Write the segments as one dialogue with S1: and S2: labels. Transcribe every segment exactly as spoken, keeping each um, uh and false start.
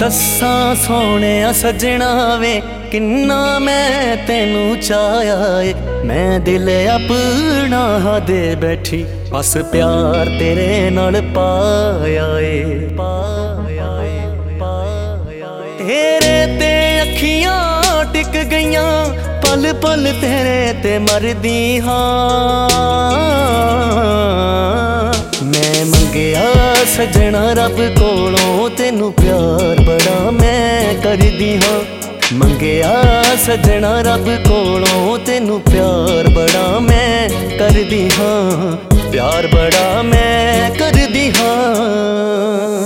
S1: दस्सां सोहणिया सजना वे किन्ना मैं तेनू चाया ए। मैं दिल अपना दे बैठी बस प्यार तेरे नाल पाया ए, पाया ए, पाया ए। तेरे ते अखियां टिक गईयां पल पल तेरे ते मरदी हाँ। मैं मंगया सजना रब कोलों तेनू प्यार बड़ा मैं करदी हाँ। मंगया सजना रब कोलों तेनू प्यार बड़ा मैं करदी हाँ। प्यार बड़ा मैं करदी हाँ।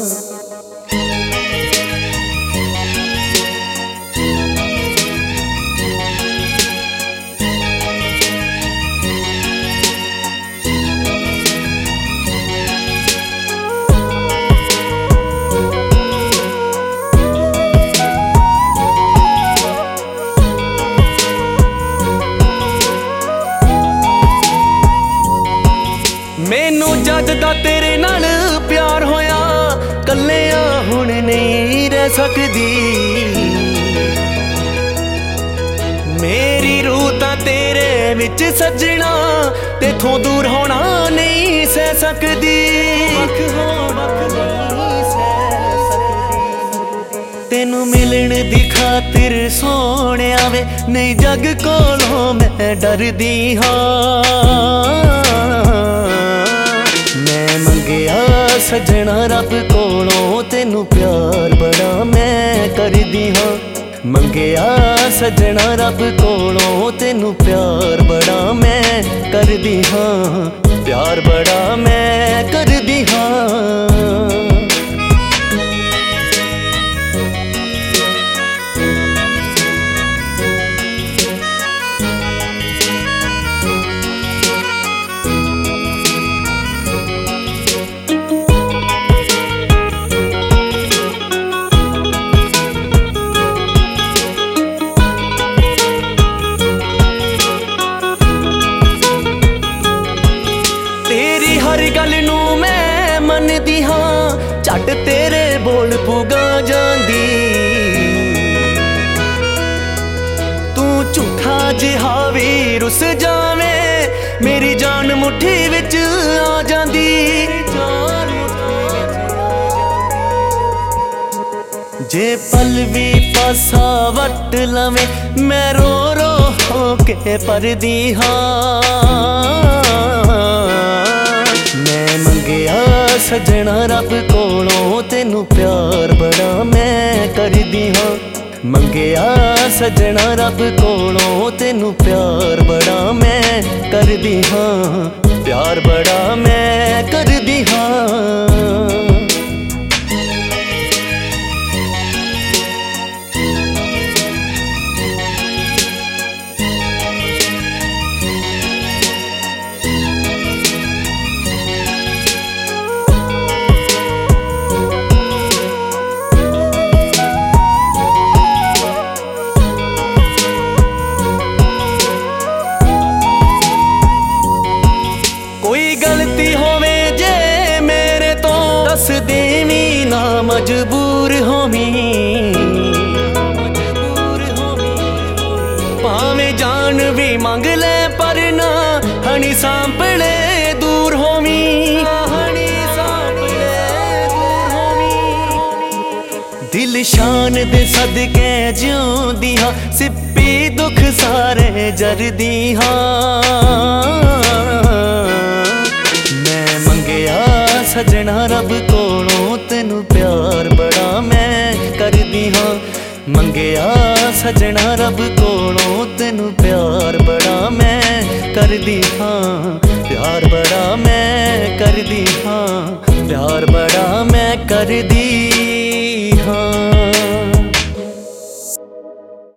S1: मैनू जद दा तेरे नाल प्यार होया कल्लिया हुण नहीं रह सकदी। मेरी रूह तां तेरे विच सजना तेथों दूर होना नहीं सह सकदी। तेनू मिलण दी खातिर सोहणिया वे नहीं जग कोलों मैं डरदी हाँ। मैं मंगया सजना रब कोलों तेनू प्यार बड़ा मैं करदी हाँ। मंगया सजना रब कोलों तेनू प्यार बड़ा मैं करदी हाँ। प्यार बड़ा मैं करदी हाँ। हर गल नू मैं मनदी हाँ झट तेरे बोल पुगा जांदी। तू झूठा जिहा वी रुस जावे मेरी जान मुट्ठी विच आ जांदी। जे पल भी पासा वट लवे मैं रो रो हो के परदी हाँ। मैं मंगया सजना रब कोलों तेनू प्यार बड़ा मैं करदी हाँ। मंगया सजना रब कोलों तेनू प्यार बड़ा मैं करदी हाँ। प्यार बड़ा मैं करदी हाँ। गलती होवे जे मेरे तो दस देवी ना मजबूर होमी। भावे जान भी मंग ले पर ना हनी सांपले दूर होमी। हनी सांपले दूर होमी। दिल शान दे सदके जिउंदी हाँ सिप्पी दुख सारे जरदी हाँ। सजना रब कोलों तेनू प्यार बड़ा मैं करदी हाँ। मंगया सजना रब कोलों तेनू प्यार बड़ा मैं करदी हाँ। प्यार बड़ा मैं करदी हाँ। प्यार बड़ा मैं करदी